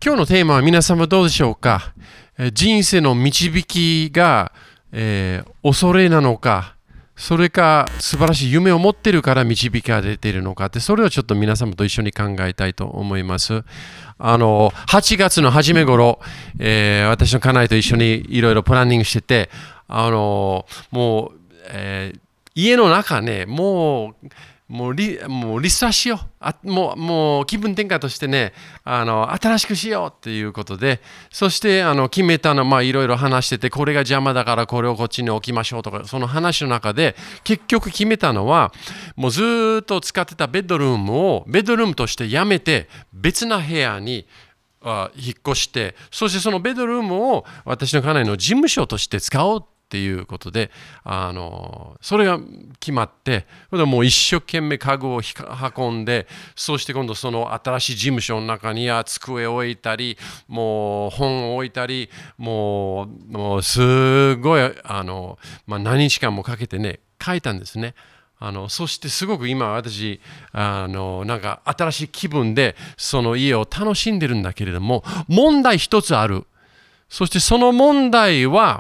今日のテーマは皆様どうでしょうか。人生の導きが、恐れなのか、それか素晴らしい夢を持っているから導きが出ているのかって、それをちょっと皆様と一緒に考えたいと思います。8月の初め頃、私の家内と一緒にいろいろプランニングしてて、もう、家の中ね、もうリサーチしよう。もう気分転換としてね、新しくしようっていうことで、そして決めたの、いろいろ話してて、これが邪魔だからこれをこっちに置きましょうとか、その話の中で、結局決めたのは、もうずっと使ってたベッドルームをベッドルームとしてやめて、別な部屋に引っ越して、そしてそのベッドルームを私の家内の事務所として使おうっていうことで、それが決まって、もう一生懸命家具を運んで、そして今度その新しい事務所の中には机を置いたり、もう本を置いたり、もうすごい何日間もかけてね書いたんですね。そしてすごく今私なんか新しい気分でその家を楽しんでるんだけれども、問題一つある。そしてその問題は、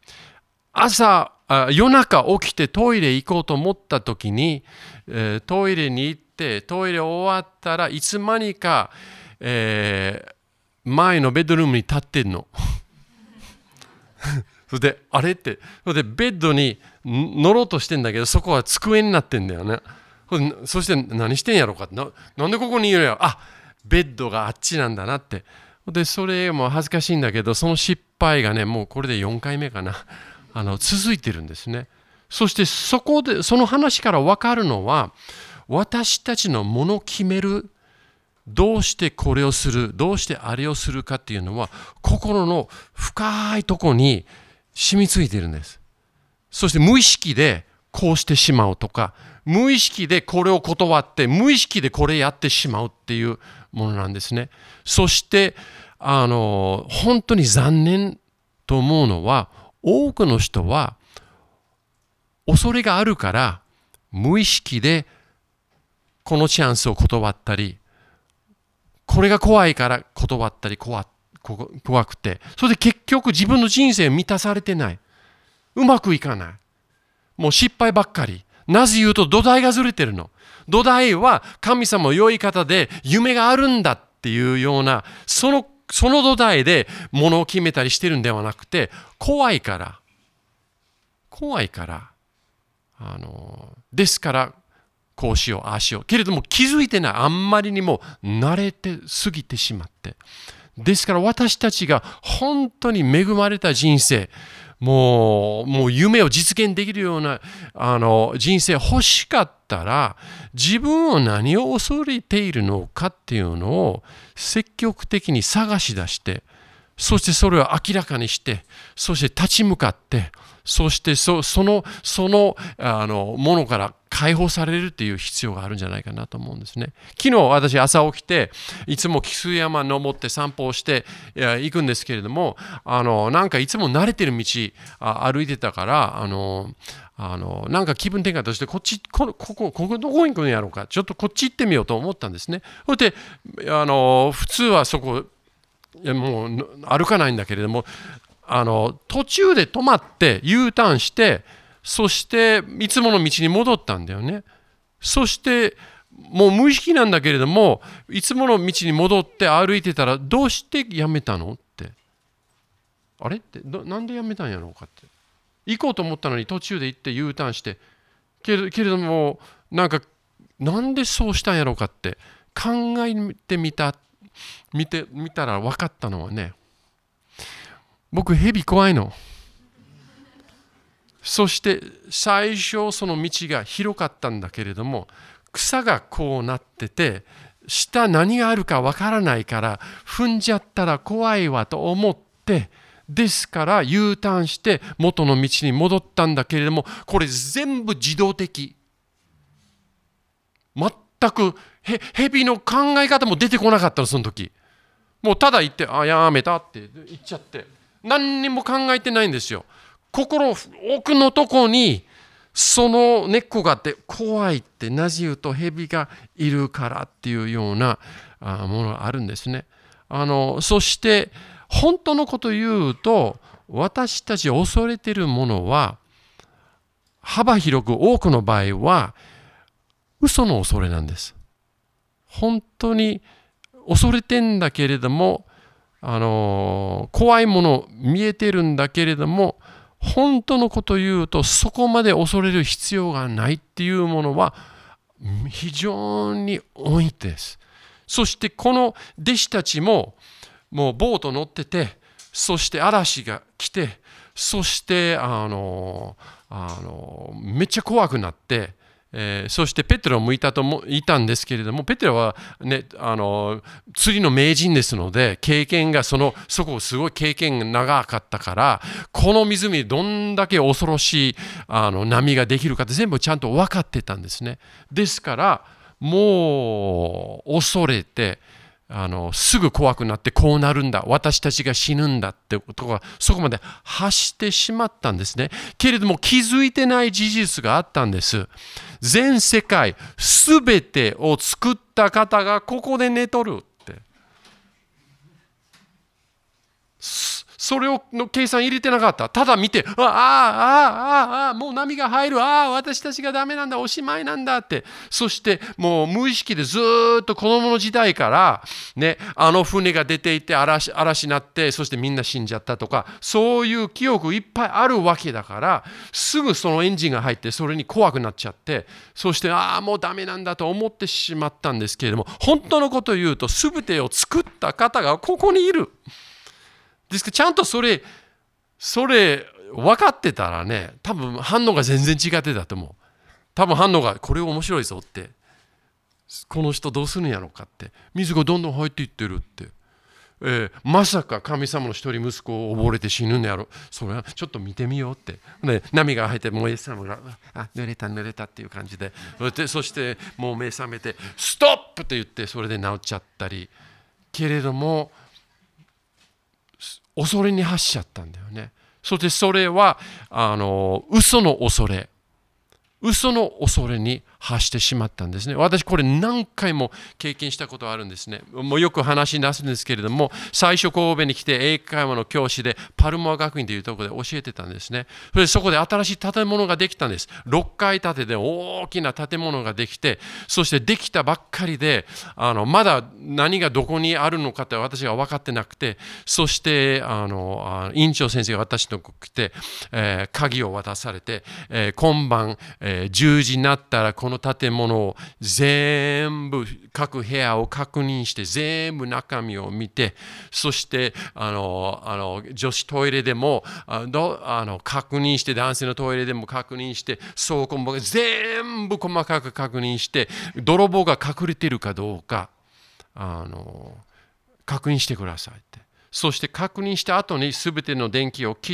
夜中起きてトイレ行こうと思った時に、トイレに行ってトイレ終わったらいつまにか、前のベッドルームに立ってんの。それであれって、それでベッドに乗ろうとしてんだけど、そこは机になってんだよね。そして何してんやろうかって、なんでここにいるやろ、ベッドがあっちなんだなって。でそれも恥ずかしいんだけど、その失敗がね、もうこれで4回目かな。続いてるんですね。そしてその話から分かるのは、私たちのものを決める、どうしてこれをする、どうしてあれをするかっていうのは、心の深いところに染みついているんです。そして無意識でこうしてしまうとか、無意識でこれを断って、無意識でこれやってしまうっていうものなんですね。そして本当に残念と思うのは、多くの人は恐れがあるから無意識でこのチャンスを断ったり、これが怖いから断ったり、怖くて、それで結局自分の人生満たされてない、うまくいかない、もう失敗ばっかり。なぜ言うと土台がずれてるの。土台は神様の良い方で夢があるんだっていうような、その土台でものを決めたりしてるんではなくて、怖いからですからこうしようああしようけれども、気づいてない。あんまりにも慣れて過ぎてしまって、ですから私たちが本当に恵まれた人生、もう夢を実現できるような人生欲しかったら、自分を何を恐れているのかっていうのを積極的に探し出して、そしてそれを明らかにして、そして立ち向かって、そしてそのものから解放されるっていう必要があるんじゃないかなと思うんですね。昨日私朝起きて、いつも木須山登って散歩をして行くんですけれども、なんかいつも慣れてる道歩いてたから、なんか気分転換としてここどこに行くんやろうか、ちょっとこっち行ってみようと思ったんですね。そして普通はそこもう歩かないんだけれども、途中で止まって U ターンして、そしていつもの道に戻ったんだよね。そしてもう無意識なんだけれども、いつもの道に戻って歩いてたら、どうしてやめたのって、あれってなんでやめたんやろうかって、行こうと思ったのに途中で行って U ターンして、けれどもなんでそうしたんやろうかって考えて見たら分かったのはね、僕蛇怖いの。そして最初その道が広かったんだけれども、草がこうなってて、下何があるかわからないから踏んじゃったら怖いわと思って、ですから U ターンして元の道に戻ったんだけれども、これ全部自動的。全く蛇の考え方も出てこなかったの、その時。もうただ言って、やめたって言っちゃって、何にも考えてないんですよ。心奥のとこにその根っこがあって、怖いって、なぜ言うと蛇がいるからっていうようなものがあるんですね。 そして本当のことを言うと、私たち恐れているものは幅広く多くの場合は嘘の恐れなんです。本当に恐れてんだけれども、怖いもの見えてるんだけれども、本当のことを言うとそこまで恐れる必要がないっていうものは非常に多いです。そしてこの弟子たちももうボート乗ってて、そして嵐が来て、そしてめっちゃ怖くなって、そしてペテロもいたんですけれども、ペテロは、ね、釣りの名人ですので、経験がそこすごい経験が長かったから、この湖にどんだけ恐ろしい波ができるかって全部ちゃんと分かってたんですね。ですからもう恐れてすぐ怖くなって、こうなるんだ、私たちが死ぬんだってことがそこまで発してしまったんですね。けれども気づいてない事実があったんです。全世界すべてを作った方がここで寝とるって。それをの計算入れてなかった。ただ見て、もう波が入る、私たちがダメなんだ、おしまいなんだって。そしてもう無意識でずっと子供の時代からね、船が出ていて嵐になって、そしてみんな死んじゃったとか、そういう記憶いっぱいあるわけだから、すぐそのエンジンが入ってそれに怖くなっちゃって、そしてもうダメなんだと思ってしまったんですけれども、本当のことを言うと全てを作った方がここにいる。ですからちゃんとそれ分かってたらね、多分反応が全然違ってたと思う。多分反応がこれ面白いぞって、この人どうするんやろうかって、水がどんどん入っていってるって、まさか神様の一人息子を溺れて死ぬんやろ、それはちょっと見てみようって、ね、波が入ってもうイエス様が濡れたっていう感じで、そしてもう目覚めてストップって言って、それで治っちゃったり、けれども恐れに走っちゃったんだよね。そしてそれは嘘の恐れに発してしまったんですね。私これ何回も経験したことがあるんですね。もうよく話に出すんですけれども、最初神戸に来て英会話の教師でパルモア学院というところで教えてたんですね。そこで新しい建物ができたんです。6階建てで大きな建物ができて、そしてできたばっかりでまだ何がどこにあるのかって私が分かってなくて、そして院長先生が私のとこ来て、鍵を渡されて、今晩、10時になったらこの建物を全部各部屋を確認して、全部中身を見て、そして女子トイレでも確認して、男性のトイレでも確認して、倉庫も全部細かく確認して、泥棒が隠れているかどうか確認してくださいって。そして確認した後に全ての電気を切って、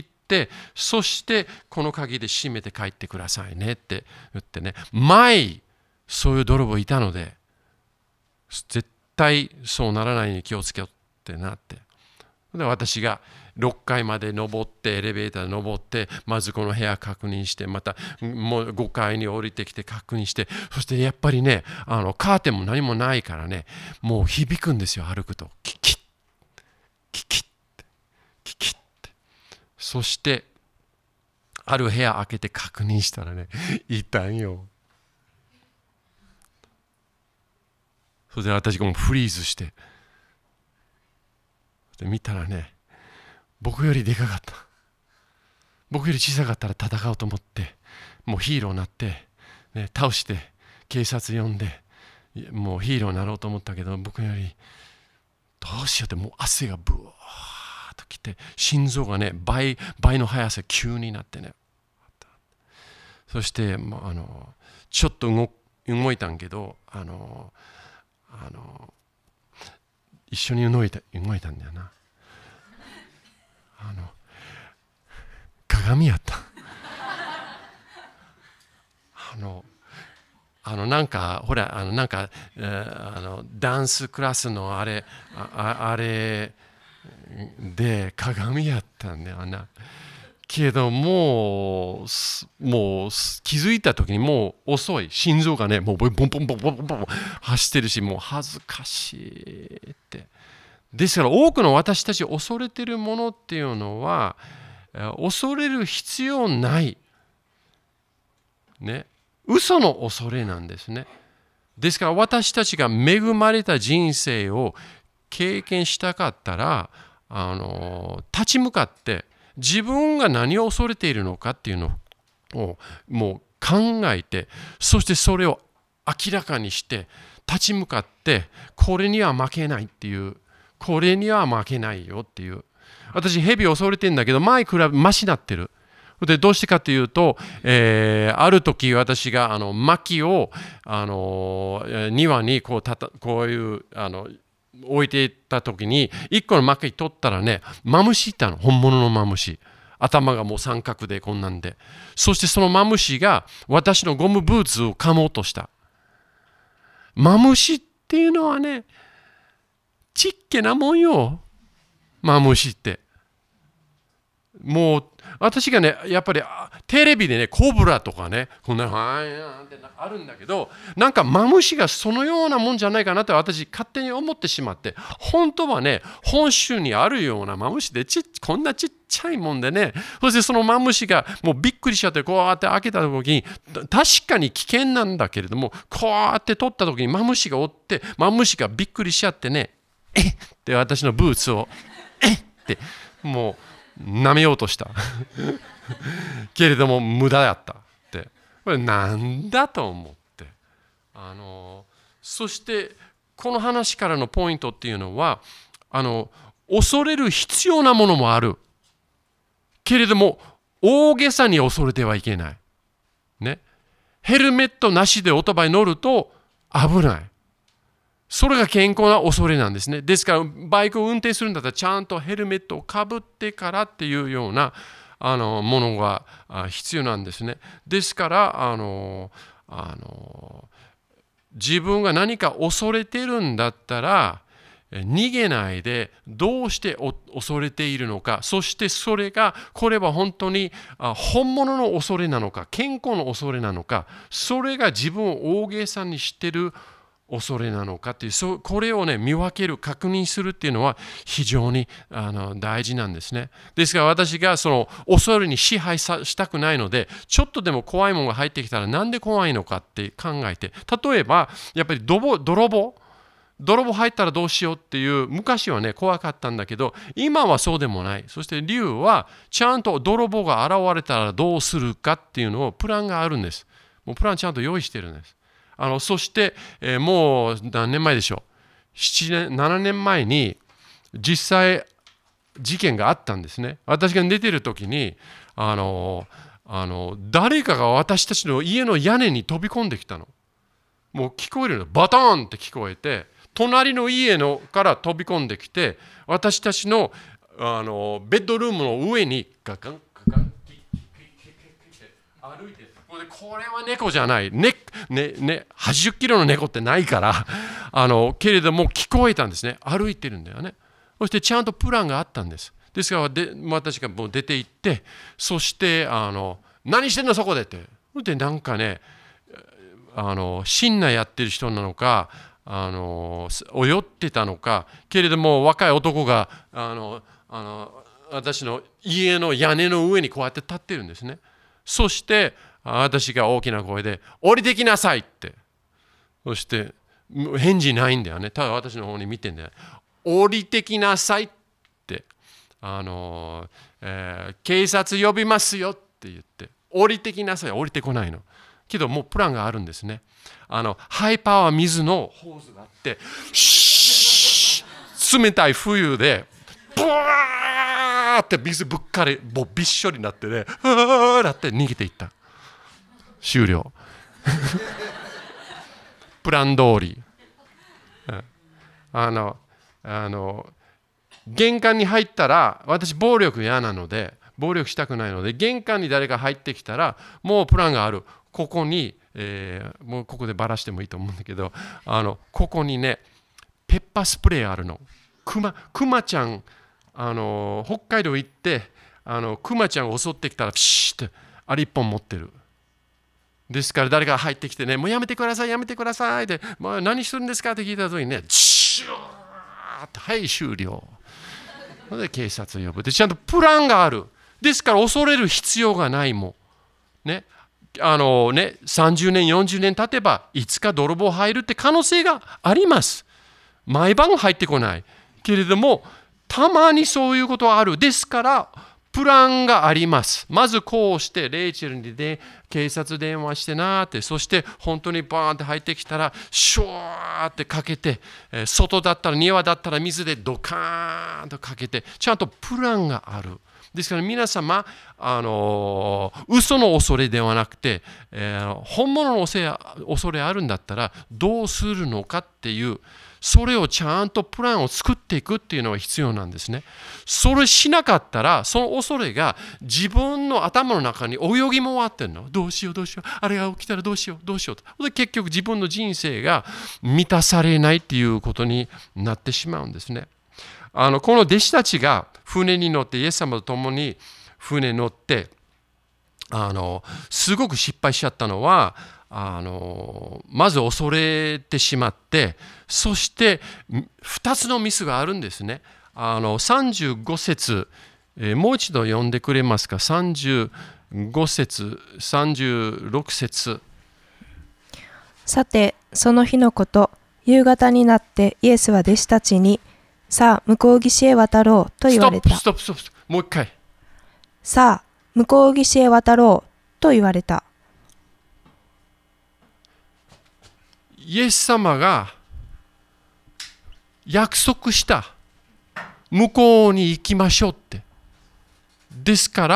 そしてこの鍵で閉めて帰ってくださいねって言ってね、前そういう泥棒いたので絶対そうならないように気をつけようってなって、で私が6階まで登って、エレベーターで登って、まずこの部屋確認して、またもう5階に降りてきて確認して、そしてやっぱりねカーテンも何もないからね、もう響くんですよ、歩くとキキッキキッキキッ。そしてある部屋開けて確認したらね、いたんよ。それで私がもうフリーズして、で見たらね、僕よりでかかった。僕より小さかったら戦おうと思って、もうヒーローになって、ね、倒して警察呼んで、もうヒーローになろうと思ったけど、僕よりどうしようって、もう汗がブワーッときて、心臓がね倍の速さ急になってね、そしてちょっと動いたんけど、一緒に動いたんだよな。鏡やった。なんかほらなんかダンスクラスのあれで鏡やったんだよな。けどもう気づいた時にもう遅い。心臓がねもうボンボンボンボンボンボン走ってるし、もう恥ずかしいってですから多くの私たち恐れているものっていうのは、恐れる必要ない、ね、嘘の恐れなんですね。ですから私たちが恵まれた人生を経験したかったら、立ち向かって自分が何を恐れているのかっていうのをもう考えて、そしてそれを明らかにして立ち向かって、これには負けないっていう、これには負けないよっていう。私ヘビ恐れてんだけど前比べマシになってる。でどうしてかというと、ある時私が薪を庭にこういう置いていった時に一個の薪取ったらね、マムシいたの、本物のマムシ。頭がもう三角でこんなんで、そしてそのマムシが私のゴムブーツを噛もうとした。マムシっていうのはね、ちっけなもんよ、マムシって。もう私がね、やっぱりテレビでね、コブラとかね、こんなってあるんだけど、なんかマムシがそのようなもんじゃないかなって私勝手に思ってしまって、本当はね、本州にあるようなマムシでこんなちっちゃいもんでね、そしてそのマムシがもうびっくりしちゃって、こうやって開けた時に、確かに危険なんだけれども、こうやって取った時にマムシがおって、マムシがびっくりしちゃってね、って私のブーツをってもう舐めようとしたけれども無駄だったって、これなんだと思って、そしてこの話からのポイントっていうのは、恐れる必要なものもあるけれども大げさに恐れてはいけないね。ヘルメットなしでオートバイ乗ると危ない。それが健康な恐れなんですね。ですからバイクを運転するんだったらちゃんとヘルメットをかぶってからっていうようなものが必要なんですね。ですから自分が何か恐れてるんだったら逃げないで、どうして恐れているのか、そしてこれは本当に本物の恐れなのか、健康の恐れなのか、それが自分を大げさにしている恐れなのかっていう、これをね見分ける、確認するっていうのは非常に大事なんですね。ですから私がその恐れに支配したくないので、ちょっとでも怖いものが入ってきたらなんで怖いのかって考えて、例えばやっぱり泥棒入ったらどうしようっていう、昔はね怖かったんだけど今はそうでもない。そして竜はちゃんと泥棒が現れたらどうするかっていうのをプランがあるんです。もうプランちゃんと用意してるんです。そして、もう何年前でしょう、7年前に実際事件があったんですね。私が寝てる時に誰かが私たちの家の屋根に飛び込んできたの。もう聞こえるの、バターンって聞こえて、隣の家から飛び込んできて、私たちの、ベッドルームの上にガカンガカン歩いて、これは猫じゃない、80キロの猫ってないからけれども聞こえたんですね。歩いてるんだよね。そしてちゃんとプランがあったんです。ですから私がもう出て行って、そして何してんのそこでって。でなんかね、深夜やってる人なのか泳ってたのか、けれども若い男が私の家の屋根の上にこうやって立ってるんですね。そして私が大きな声で降りてきなさいって。そして返事ないんだよね。ただ私の方に見てんだよ。降りてきなさいって警察呼びますよって言って、降りてきなさい。降りてこないの。けどもうプランがあるんですね。ハイパワー水のホースがあって、冷たい冬でブワーって水ぶっかりもうびっしょりになってね、なって逃げていった。終了プラン通り。玄関に入ったら、私暴力嫌なので、暴力したくないので、玄関に誰か入ってきたらもうプランがある。ここに、もうここでバラしてもいいと思うんだけど、ここにねペッパースプレーあるの。クマちゃん北海道行ってクマちゃんが襲ってきたらピシッてあれ一本持ってる。ですから誰か入ってきてね、もうやめてくださいやめてくださいで、何するんですかって聞いた時にね、チューっーって、はい、終了。で、警察を呼ぶ。で、ちゃんとプランがある。ですから、恐れる必要がないもん。ね。30年、40年経てば、いつか泥棒入るって可能性があります。毎晩入ってこない。けれども、たまにそういうことはある。ですから、プランがあります。まずこうして、レイチェルに警察電話してなーって、そして本当にバーンって入ってきたら、シュワーってかけて、外だったら庭だったら水でドカーンとかけて、ちゃんとプランがある。ですから皆様、嘘の恐れではなくて、本物の恐れあるんだったらどうするのかっていう、それをちゃんとプランを作っていくっていうのが必要なんですね。それしなかったら、その恐れが自分の頭の中に泳ぎ回ってるの。どうしようどうしよう。あれが起きたらどうしようどうしようと。で結局自分の人生が満たされないっていうことになってしまうんですね。この弟子たちが船に乗って、イエス様と共に船に乗って、すごく失敗しちゃったのは、まず恐れてしまって、そして2つのミスがあるんですね。35節、もう一度読んでくれますか。35節、36節。 さて、その日のこと、夕方になってイエスは弟子たちに、さあ、向こう岸へ渡ろうと言われた。 ストップ。もう一回。 さあ、向こう岸へ渡ろうと言われた。 イエス様が約束した。向こうに行きましょうって。ですから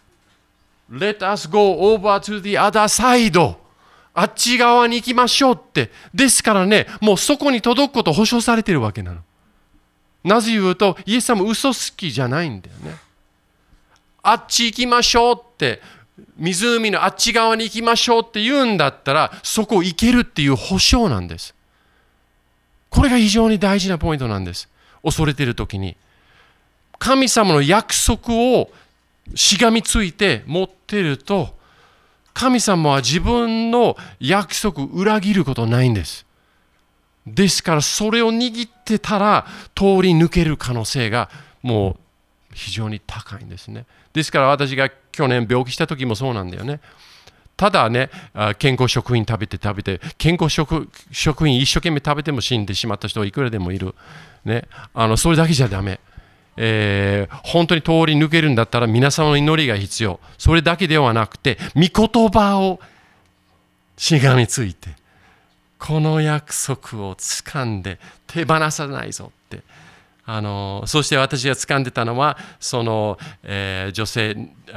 、Let us go over to the other side。あっち側に行きましょうって。ですからね、もうそこに届くこと保証されているわけなの。なぜ言うと、イエス様嘘つきじゃないんだよね。あっち行きましょうって、湖のあっち側に行きましょうって言うんだったら、そこ行けるっていう保証なんです。これが非常に大事なポイントなんです。恐れているときに。神様の約束をしがみついて持っていると、神様は自分の約束を裏切ることないんです。ですからそれを握ってたら通り抜ける可能性がもう非常に高いんですね。ですから私が去年病気した時もそうなんだよね。ただね、健康食品食べて健康食品一生懸命食べても死んでしまった人はいくらでもいる、ね、それだけじゃダメ。本当に通り抜けるんだったら皆様の祈りが必要。それだけではなくて御言葉をしがみついて、この約束を掴んで手放さないぞって。そして私が掴んでたのはその、女性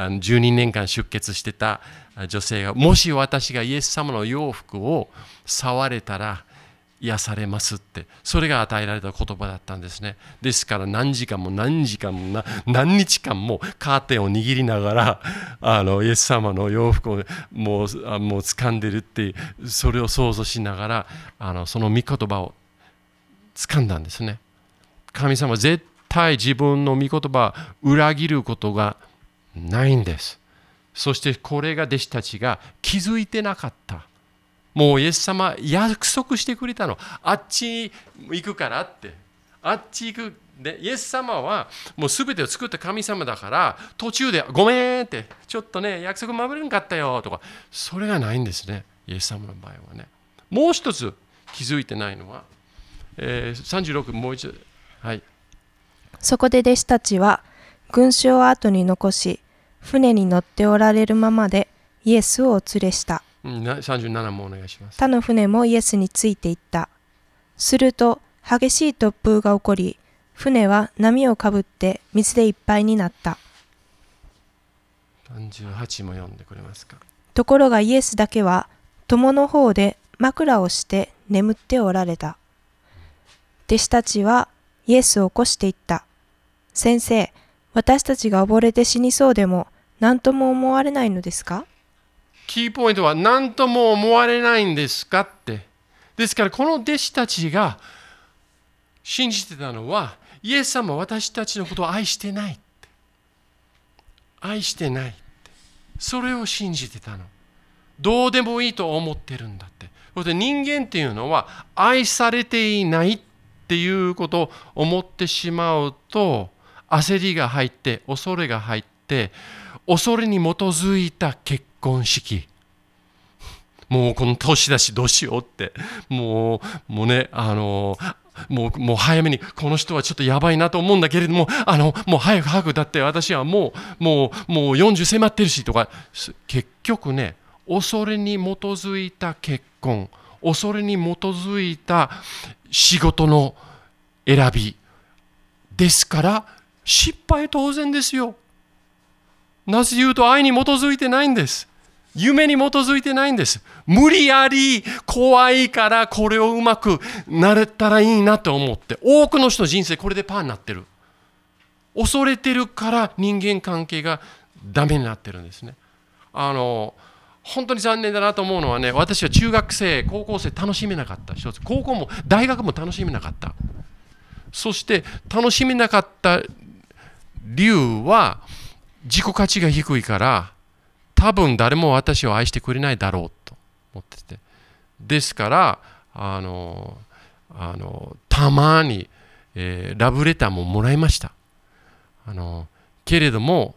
12年間出血してた女性が、もし私がイエス様の洋服を触れたら癒されますって、それが与えられた言葉だったんですね。ですから何日間も何日間もカーテンを握りながらイエス様の洋服をもう掴んでるって、それを想像しながらその御言葉を掴んだんですね。神様は絶対自分の御言葉を裏切ることがないんです。そしてこれが弟子たちが気づいてなかった。もうイエス様約束してくれたの。あっち行くからって。あっち行く。で、イエス様はもう全てを作った神様だから、途中でごめんって、ちょっとね、約束守れなかったよとか、それがないんですね。イエス様の場合はね。もう一つ気づいてないのは、36、もう一度。はい、 そこで弟子たちは群衆を後に残し、船に乗っておられるままでイエスをお連れした。 37もお願いします。 他の船もイエスについていった。すると激しい突風が起こり、船は波をかぶって水でいっぱいになった。 38も読んでくれますか。 ところがイエスだけは友の方で枕をして眠っておられた。弟子たちはイエスを起こしていった。先生、私たちが溺れて死にそうでも何とも思われないのですか？ キーポイントは何とも思われないんですかって。ですからこの弟子たちが信じてたのは、イエス様は私たちのことを愛してないって。愛してないって。それを信じてたの。どうでもいいと思ってるんだって。それで人間っていうのは愛されていないっっていうことを思ってしまうと、焦りが入って、恐れが入って、恐れに基づいた結婚式。もうこの年だしどうしようって、もうね、もう早めにこの人はちょっとやばいなと思うんだけれども、もう早くだって私はもう40迫ってるしとか、結局ね、恐れに基づいた結婚、恐れに基づいた仕事の選びですから失敗当然ですよ。なぜ言うと愛に基づいてないんです。夢に基づいてないんです。無理やり怖いからこれをうまくなれたらいいなと思って、多くの人の人生これでパーになってる。恐れてるから人間関係がダメになってるんですね。本当に残念だなと思うのはね、私は中学生、高校生楽しめなかった一つ、高校も大学も楽しめなかった。そして楽しめなかった理由は自己価値が低いから、多分誰も私を愛してくれないだろうと思ってて、ですからたまに、ラブレターももらいました。けれども、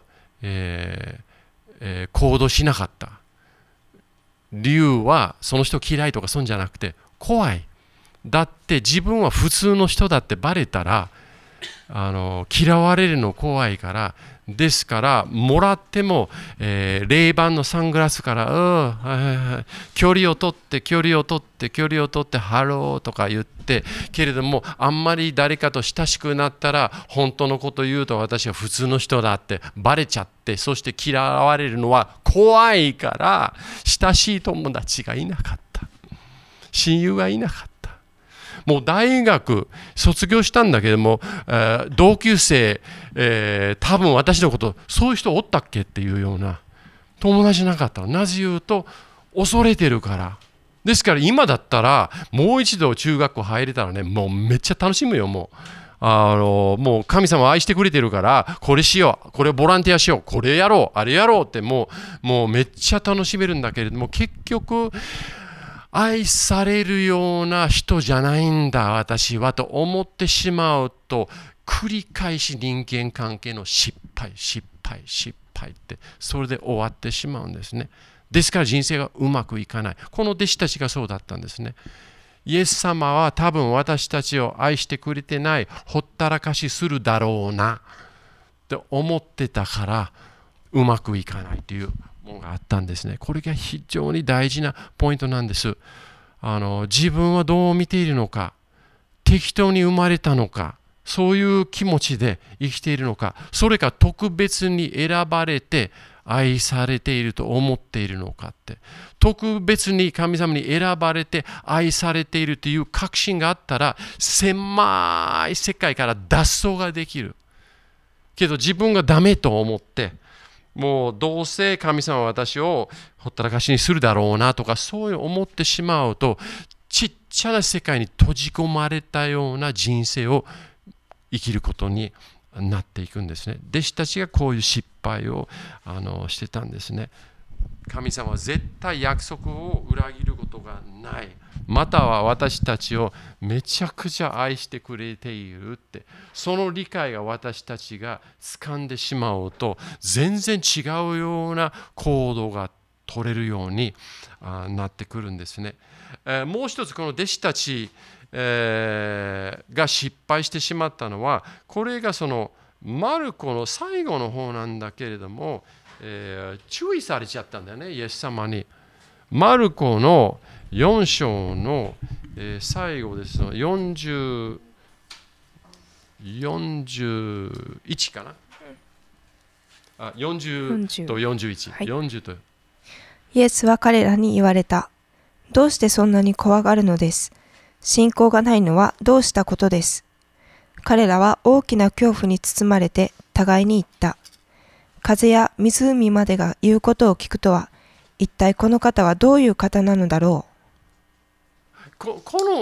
行動しなかった。理由はその人嫌いとかそんじゃなくて、怖い。だって自分は普通の人だってバレたら嫌われるの怖いから、ですからもらっても、レイバンのサングラスから距離を取ってハローとか言って、けれどもあんまり誰かと親しくなったら本当のこと言うと私は普通の人だってバレちゃって、そして嫌われるのは怖いから親しい友達がいなかった、親友がいなかった。もう大学卒業したんだけども、同級生、多分私のことそういう人おったっけっていうような友達なかった。なぜ言うと恐れてるから。ですから今だったらもう一度中学校入れたらね、もうめっちゃ楽しむよ。もう神様愛してくれてるから、これしよう、これボランティアしよう、これやろう、あれやろうってもうめっちゃ楽しめるんだけれども、結局愛されるような人じゃないんだ私はと思ってしまうと、繰り返し人間関係の失敗ってそれで終わってしまうんですね。ですから人生がうまくいかない。この弟子たちがそうだったんですね。イエス様は多分私たちを愛してくれてない、ほったらかしするだろうなって思ってたからうまくいかないというものがあったんですね。これが非常に大事なポイントなんです。自分はどう見ているのか、適当に生まれたのか、そういう気持ちで生きているのか、それか特別に選ばれて愛されていると思っているのかって、特別に神様に選ばれて愛されているという確信があったら、狭い世界から脱走ができる。けど自分がダメと思って、もうどうせ神様は私をほったらかしにするだろうなとか、そういう思ってしまうと、ちっちゃな世界に閉じ込まれたような人生を生きることになっていくんですね。弟子たちがこういう失敗をしてたんですね。神様は絶対約束を裏切ることがない。または私たちをめちゃくちゃ愛してくれているって、その理解が私たちが掴んでしまうと、全然違うような行動が取れるようになってくるんですね。もう一つこの弟子たちが失敗してしまったのは、これがそのマルコの最後の方なんだけれども、注意されちゃったんだよね、イエス様に。マルコの4章の、最後ですの41かな、40と41、はい、40と。 イエスは彼らに言われた。どうしてそんなに怖がるのです。信仰がないのはどうしたことです。彼らは大きな恐怖に包まれて互いに言った。風や湖までが言うことを聞くとは、一体この方はどういう方なのだろう。 こ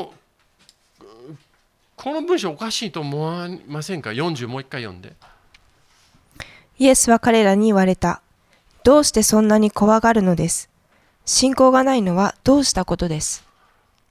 の文章おかしいと思わませんか。40もう一回読んで。 イエスは彼らに言われた。どうしてそんなに怖がるのです。信仰がないのはどうしたことです。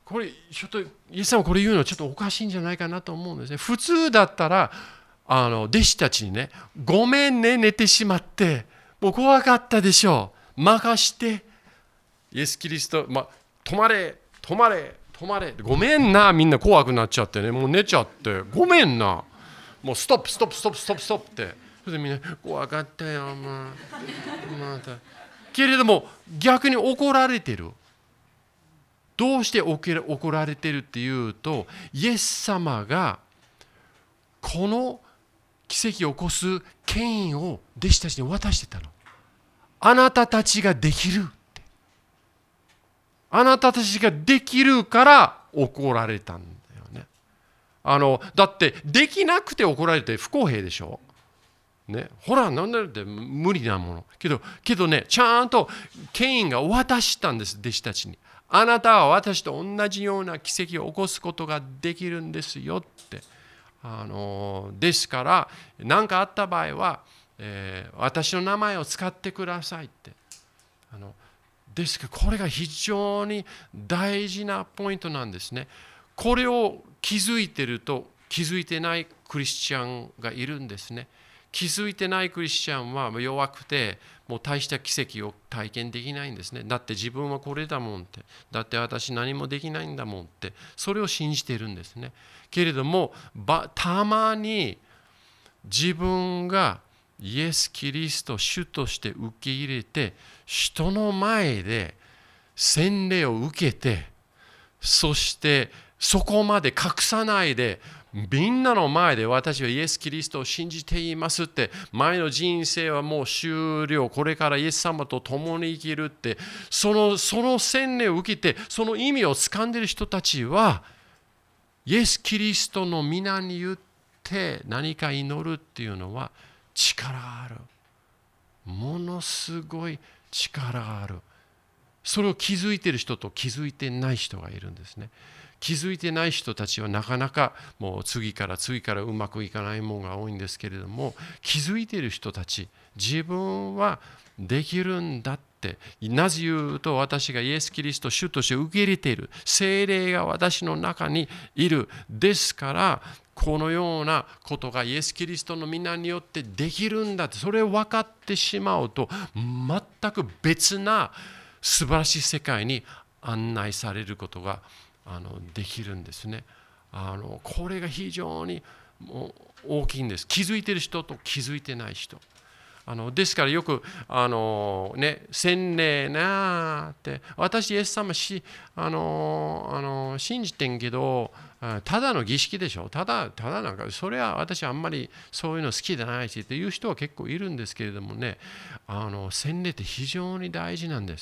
これちょっとイエス様これ言うのはちょっとおかしいんじゃないかなと思うんですね。普通だったら弟子たちにね、ごめんね、寝てしまってもう怖かったでしょう、任してイエス・キリスト、止まれ止まれ止まれ、ごめんな、みんな怖くなっちゃってね、もう寝ちゃって、ごめんな、もうストップストップストップストップストップって、それでみんな怖かったよ、またけれども逆に怒られてる。どうして怒られてるっていうと、イエス様がこの奇跡を起こす権威を弟子たちに渡してたの。あなたたちができるって。あなたたちができるから怒られたんだよね。だってできなくて怒られて不公平でしょ。ね、ほらなんだって無理なもの。けどね、ちゃんと権威が渡したんです、弟子たちに。あなたは私と同じような奇跡を起こすことができるんですよって。ですから何かあった場合は、私の名前を使ってくださいって。ですからこれが非常に大事なポイントなんですね。これを気づいてると気づいてないクリスチャンがいるんですね。気づいてないクリスチャンは弱くてもう大した奇跡を体験できないんですね。だって自分はこれだもんって、だって私何もできないんだもんって、それを信じているんですね。けれどもたまに自分がイエス・キリストを主として受け入れて人の前で洗礼を受けて、そしてそこまで隠さないでみんなの前で私はイエス・キリストを信じていますって、前の人生はもう終了、これからイエス様と共に生きるって、その洗礼を受けてその意味を掴んでいる人たちはイエス・キリストの皆に言って何か祈るっていうのは力がある。ものすごい力がある。それを気づいている人と気づいてない人がいるんですね。気づいてない人たちはなかなかもう次からうまくいかないものが多いんですけれども、気づいている人たち、自分はできるんだって、なぜ言うと私がイエス・キリストを主として受け入れている、聖霊が私の中にいる。ですからこのようなことがイエス・キリストの皆によってできるんだって、それを分かってしまうと全く別な素晴らしい世界に案内されることができるんですね。これが非常に大きいんです。気づいている人と気づいてない人。ですからよく洗礼なって私イエス様信じてんけどただの儀式でしょ、ただなんかそれは私あんまりそういうの好きじゃないしっていう人は結構いるんですけれどもね、洗礼って非常に大事なんです。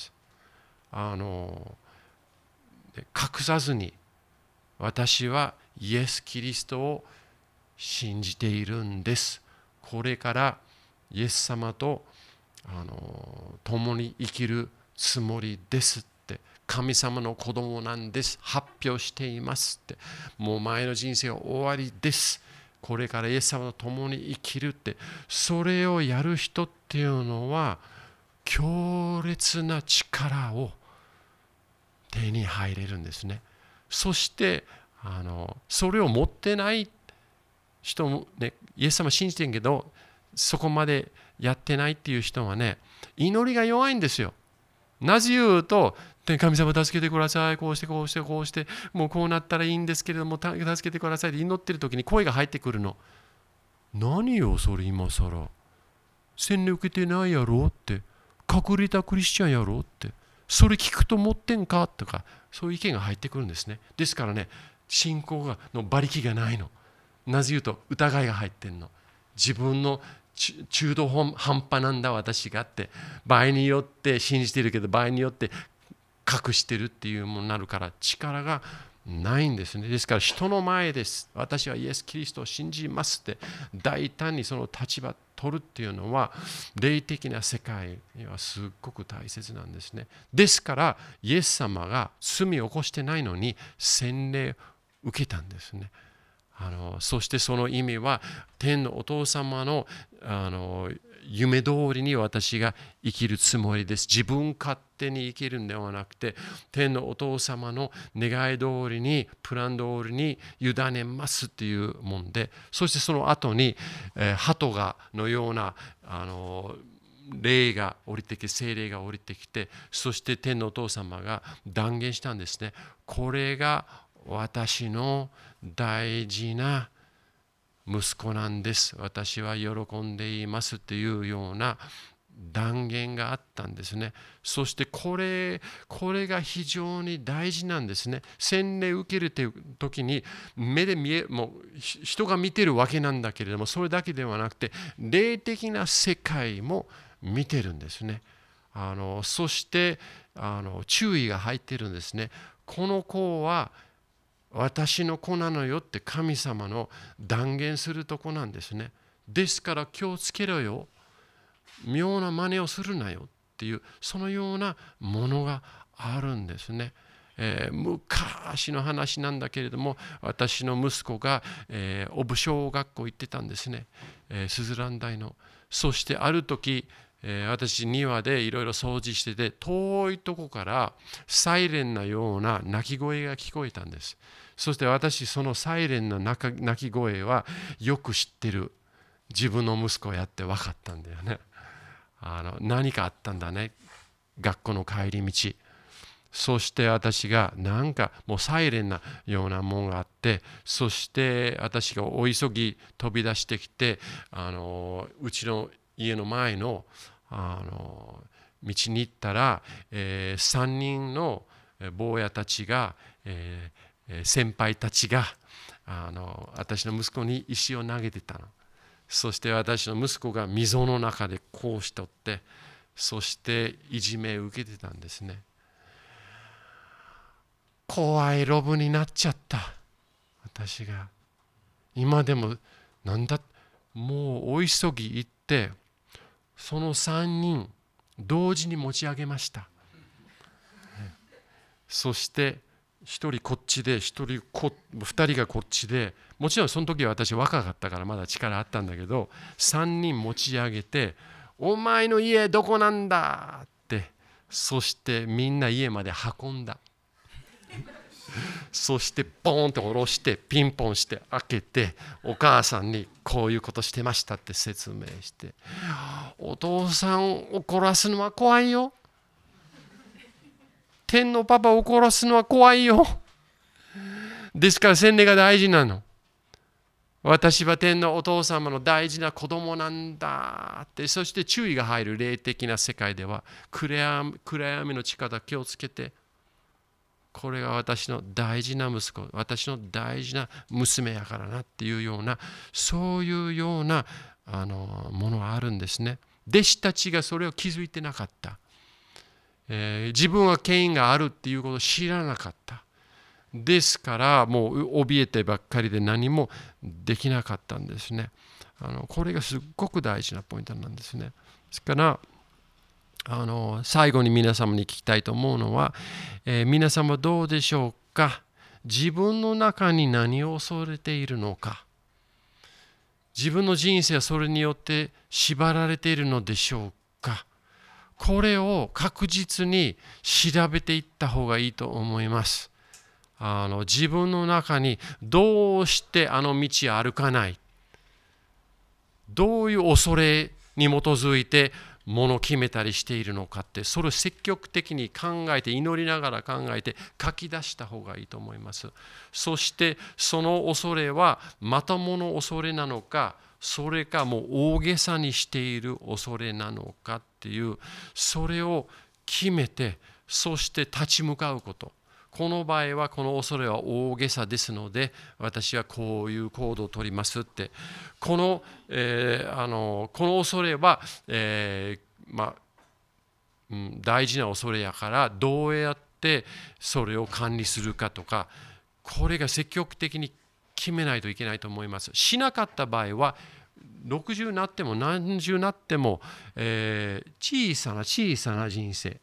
隠さずに私はイエス・キリストを信じているんです。これからイエス様と共に生きるつもりですって、神様の子供なんです、発表していますって、もう前の人生は終わりです、これからイエス様と共に生きるって、それをやる人っていうのは強烈な力を手に入れるんですね。そしてそれを持ってない人もね、イエス様信じてるけどそこまでやってないっていう人はね、祈りが弱いんですよ。なぜ言うと、神様助けてください、こうしてこうしてこうしてもうこうなったらいいんですけれども助けてくださいって祈ってる時に声が入ってくるの。何よそれ今更、洗礼受けてないやろって、隠れたクリスチャンやろって、それ聞くと持ってんかとか、そういう意見が入ってくるんですね。ですからね、信仰の馬力がないの。なぜ言うと疑いが入ってんの。自分の中途半端なんだ私がって、場合によって信じてるけど場合によって隠してるっていうものになるから力がないんですね。ですから人の前です、私はイエス・キリストを信じますって大胆にその立場を取るっていうのは霊的な世界にはすっごく大切なんですね。ですからイエス様が罪を起こしてないのに洗礼を受けたんですね。 そしてその意味は天のお父様の夢通りに私が生きるつもりです。自分勝手に生きるんではなくて、天のお父様の願い通りに、プラン通りに委ねますっていうもんで、そしてその後に、鳩がのような霊が降りてきて、聖霊が降りてきて、そして天のお父様が断言したんですね。これが私の大事な息子なんです。私は喜んでいますというような断言があったんですね。そしてこれが非常に大事なんですね。洗礼を受けるという時に目でもう人が見てるわけなんだけれども、それだけではなくて霊的な世界も見てるんですね。そして注意が入ってるんですね。この子は私の子なのよって神様の断言するとこなんですね。ですから気をつけろよ。妙な真似をするなよっていう、そのようなものがあるんですね。昔の話なんだけれども、私の息子が、お武小学校行ってたんですね。スズラン大の。そしてある時、私庭でいろいろ掃除してて、遠いとこからサイレンなような鳴き声が聞こえたんです。そして私、そのサイレンの鳴き声はよく知ってる自分の息子やって分かったんだよね。何かあったんだね、学校の帰り道。そして私がなんかもうサイレンなようなものがあって、そして私がお急ぎ飛び出してきて、うちの家の前の道に行ったら、3人の坊やたちが、先輩たちが私の息子に石を投げてたの。そして私の息子が溝の中でこうしとって、そしていじめを受けてたんですね。怖いロブになっちゃった。私が今でももうお急ぎ行って、その3人同時に持ち上げました。そして1人こっちで、2人がこっちで、もちろんその時は私若かったからまだ力あったんだけど、3人持ち上げて、お前の家どこなんだって、そしてみんな家まで運んだ。そしてポーンと下ろしてピンポンして開けて、お母さんにこういうことしてましたって説明して、お父さんを怒らすのは怖いよ、天のパパを怒らすのは怖いよ。ですから洗礼が大事なの。私は天のお父様の大事な子供なんだって。そして注意が入る霊的な世界では、暗闇の力、気をつけて、これが私の大事な息子、私の大事な娘やからなっていうような、そういうようなものがあるんですね。弟子たちがそれを気づいてなかった。自分は権威があるっていうことを知らなかった。ですからもう怯えてばっかりで何もできなかったんですね。これがすっごく大事なポイントなんですね。ですから最後に皆様に聞きたいと思うのは、皆様どうでしょうか。自分の中に何を恐れているのか。自分の人生はそれによって縛られているのでしょうか。これを確実に調べていった方がいいと思います。自分の中にどうして道歩かない、どういう恐れに基づいてものを決めたりしているのかって、それを積極的に考えて、祈りながら考えて書き出した方がいいと思います。そしてその恐れはまともの恐れなのか、それかもう大げさにしている恐れなのかっていう、それを決めて、そして立ち向かうこと。この場合はこの恐れは大げさですので、私はこういう行動を取りますって、この恐れは、大事な恐れやから、どうやってそれを管理するかとか、これが積極的に決めないといけないと思います。しなかった場合は60になっても何十になっても、小さな人生、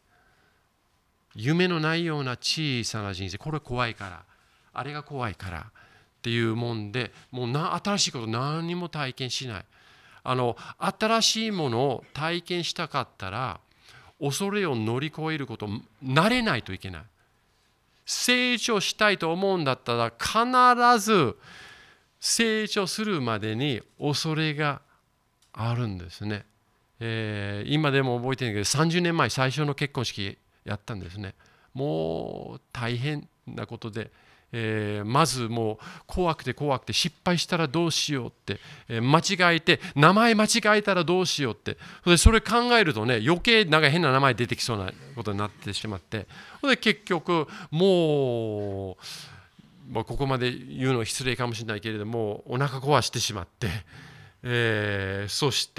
夢のないような小さな人生、これ怖いから、あれが怖いから、 っていうもんで、もう新しいこと何にも体験しない。新しいものを体験したかったら、恐れを乗り越えること、慣れないといけない。成長したいと思うんだったら、必ず成長するまでに恐れがあるんですね。今でも覚えてるけど、30年前最初の結婚式やったんですね。もう大変なことで、まずもう怖くて失敗したらどうしようって、間違えて名前間違えたらどうしようって、それ考えるとね、余計なんか変な名前出てきそうなことになってしまって、で結局もう、ここまで言うのは失礼かもしれないけれども、お腹壊してしまって、そして、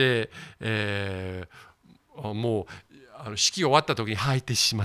もう式終わった時に吐いてしまって、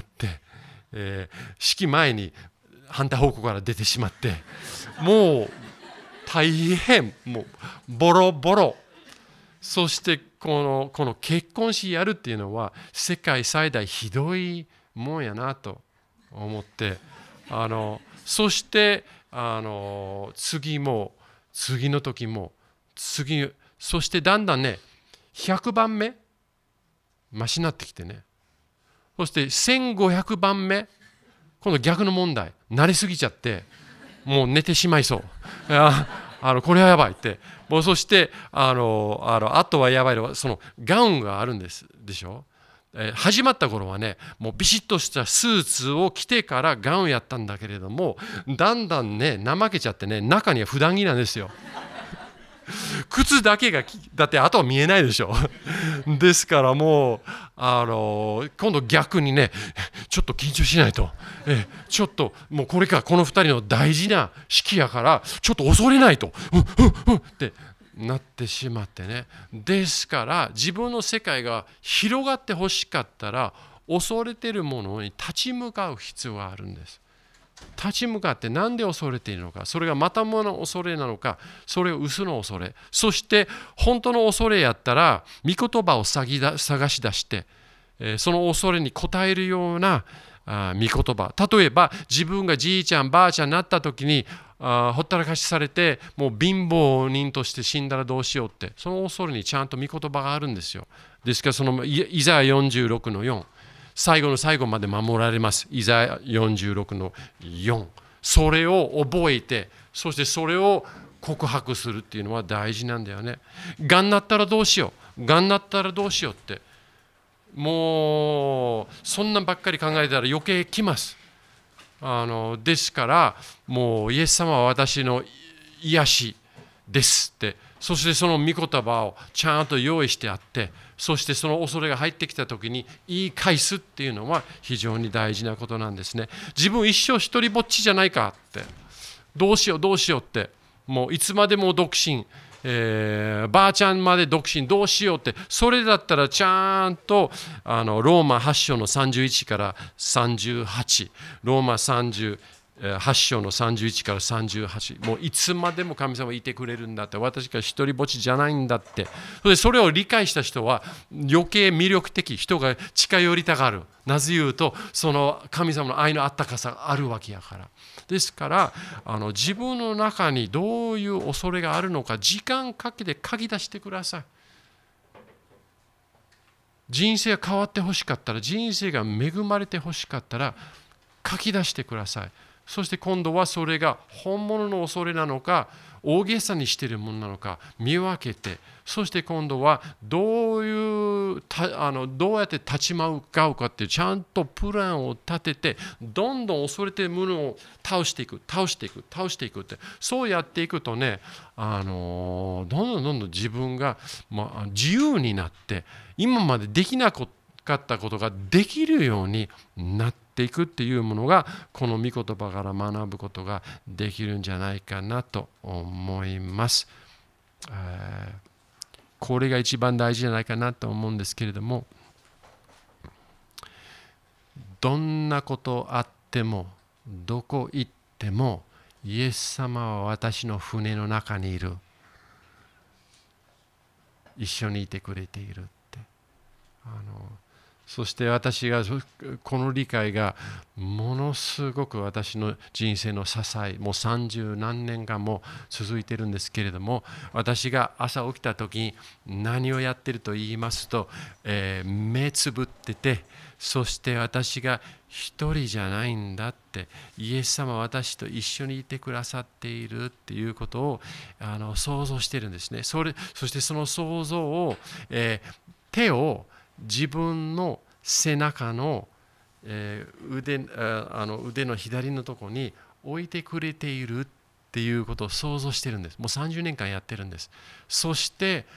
式前に反対方向から出てしまって、もう大変、もうボロボロ。そしてこの結婚式やるっていうのは世界最大ひどいもんやなと思って、そして次の時もそしてだんだんね、100番目マシになってきてね、そして1500番目、今度逆の問題、慣れすぎちゃってもう寝てしまいそう、これはやばいって、もうそしてあとはやばいのはそのガウンがあるんですでしょ。始まった頃はね、もうビシッとしたスーツを着てからガウンやったんだけれども、だんだんね怠けちゃってね、中には普段着なんですよ。靴だけがだってあとは見えないでしょ。ですからもう今度逆にね、ちょっと緊張しないと、ちょっともうこれからこの2人の大事な式やからちょっと恐れないと、ってなってしまってね。ですから自分の世界が広がってほしかったら、恐れているものに立ち向かう必要があるんです。立ち向かって何で恐れているのか、それがまたもの恐れなのか、それを嘘の恐れ、そして本当の恐れやったら御言葉を探し出して、その恐れに応えるような御言葉。例えば自分がじいちゃんばあちゃんになった時にほったらかしされて、もう貧乏人として死んだらどうしようって、その恐れにちゃんと御言葉があるんですよ。ですからそのイザヤ46の4、最後の最後まで守られます。イザヤ46の4。それを覚えて、そしてそれを告白するっていうのは大事なんだよね。がんなったらどうしよう、がんなったらどうしようって、もうそんなんばっかり考えたら余計来ます。ですからもうイエス様は私の癒しですって、そしてその御言葉をちゃんと用意してあって、そしてその恐れが入ってきた時に言い返すっていうのは非常に大事なことなんですね。自分一生一人ぼっちじゃないかって、どうしようって、もういつまでも独身、ばあちゃんまで独身どうしようって、それだったらちゃんとローマ8章の31から38、ローマ8章の31から38、もういつまでも神様いてくれるんだって、私が一人ぼっちじゃないんだって、それを理解した人は余計魅力的、人が近寄りたがる。なぜ言うと、その神様の愛のあったかさがあるわけやから。ですから自分の中にどういう恐れがあるのか、時間かけて書き出してください。人生が変わってほしかったら、人生が恵まれてほしかったら書き出してください。そして今度はそれが本物の恐れなのか大げさにしているものなのか見分けて、そして今度はどうやって立ち向かうかっていうちゃんとプランを立てて、どんどん恐れているものを倒していくって、そうやっていくとね、どんどん自分が、自由になって、今までできなかったことができるようになっていくっていうものが、この御言葉から学ぶことができるんじゃないかなと思います。これが一番大事じゃないかなと思うんですけれども、どんなことあってもどこ行ってもイエス様は私の船の中にいる、一緒にいてくれているって、 そして私がこの理解がものすごく私の人生の支え、もう30何年間も続いているんですけれども、私が朝起きた時に何をやっていると言いますと、目つぶってて、そして私が一人じゃないんだって、イエス様は私と一緒にいてくださっているっていうことを想像しているんですね。そしてその想像を、手を自分の背中の、腕の左のところに置いてくれているっていうことを想像しているんです。もう30年間やってるんです。そして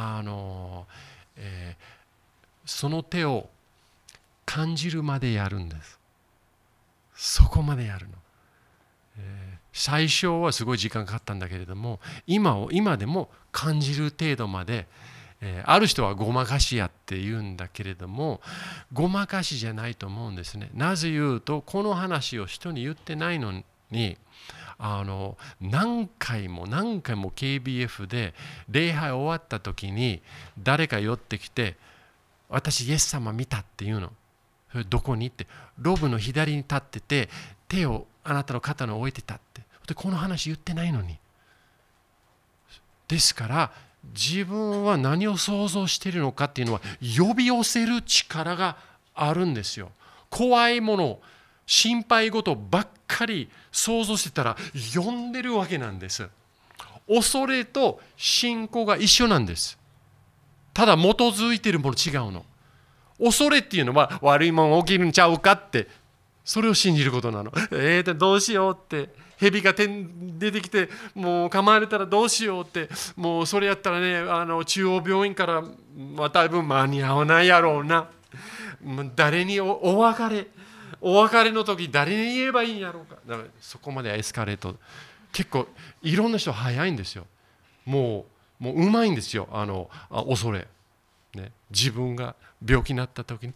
その手を感じるまでやるんです。そこまでやるの。最初はすごい時間かかったんだけれども、今でも感じる程度まで、ある人はごまかしやって言うんだけれども、ごまかしじゃないと思うんですね。なぜ言うと、この話を人に言ってないのに、何回も KBF で礼拝終わった時に誰か寄ってきて、私イエス様見たって言うの。それどこにって、ロブの左に立ってて、手をあなたの肩に置いてたって。でこの話言ってないのに。ですから自分は何を想像しているのかっていうのは呼び寄せる力があるんですよ。怖いもの、心配事ばっかり想像してたら呼んでるわけなんです。恐れと信仰が一緒なんです。ただ基づいているもの違うの。恐れっていうのは悪いもの起きるんちゃうかって、それを信じることなの。どうしようって、蛇が出てきてもう噛まれたらどうしようって、もうそれやったらね、中央病院から多分間に合わないやろうな。誰にお別れの時誰に言えばいいんやろうか。だからそこまでエスカレート、結構いろんな人早いんですよ。もううまいんですよ、恐れ、ね、自分が病気になった時に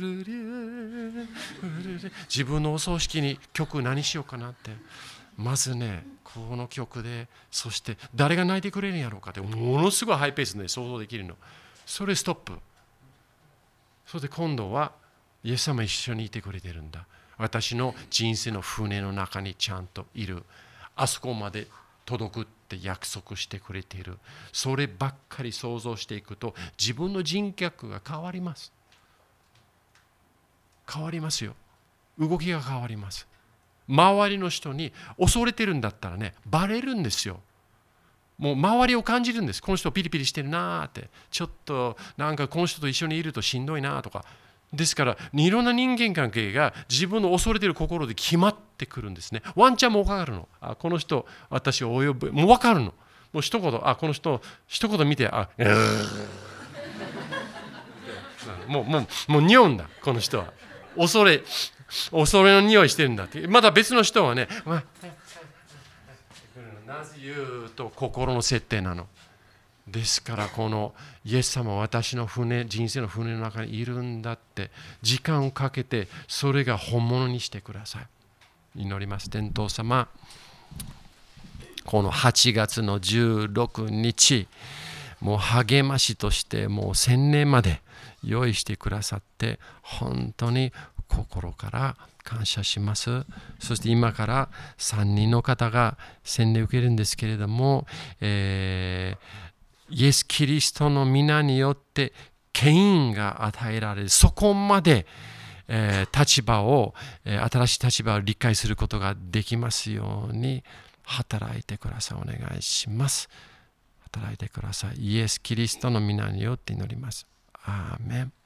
自分のお葬式に曲何しようかなって、まずねこの曲で、そして誰が泣いてくれるんやろうかって、ものすごいハイペースで想像できるの。それストップ。それで今度はイエス様一緒にいてくれてるんだ。私の人生の船の中にちゃんといる。あそこまで届くって約束してくれている。そればっかり想像していくと自分の人格が変わります。変わりますよ。動きが変わります。周りの人に恐れてるんだったらね、バレるんですよ。もう周りを感じるんです。この人ピリピリしてるなーって、ちょっとなんかこの人と一緒にいるとしんどいなとか。ですからいろんな人間関係が自分の恐れている心で決まってくるんですね。ワンちゃんも分かるの。この人私をお呼ぶ、もう分かるの。もう一言この人一言見てもう匂うんだ、この人は恐れの匂いしてるんだって。また別の人はね、なぜ言うと心の設定なの。ですからこのイエス様は私の人生の船の中にいるんだって時間をかけて、それが本物にしてください。祈ります。天父様、この8月の16日、もう励ましとしてもう洗礼まで用意してくださって本当に心から感謝します。そして今から3人の方が洗礼を受けるんですけれども、イエス・キリストの皆によって権威が与えられる、そこまで、新しい立場を理解することができますように働いてください。お願いします。働いてください。イエス・キリストの皆によって祈ります。アーメン。